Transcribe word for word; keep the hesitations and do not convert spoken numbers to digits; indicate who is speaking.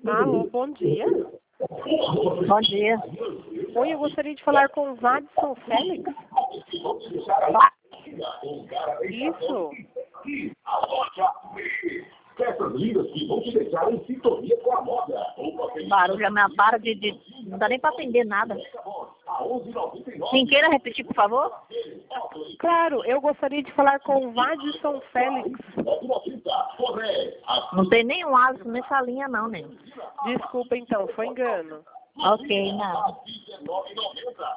Speaker 1: Alô, bom dia.
Speaker 2: Bom dia.
Speaker 1: Oi, eu gostaria de falar com o Vadson Félix. Isso.
Speaker 2: Barulho, minha para de, de... Não dá nem pra atender nada. Quem queira repetir, por favor?
Speaker 1: Claro, eu gostaria de falar com o Vadson Félix.
Speaker 2: Não tem nenhum Alisson nessa linha não, né?
Speaker 1: Desculpa então, foi engano.
Speaker 2: Ok, nada.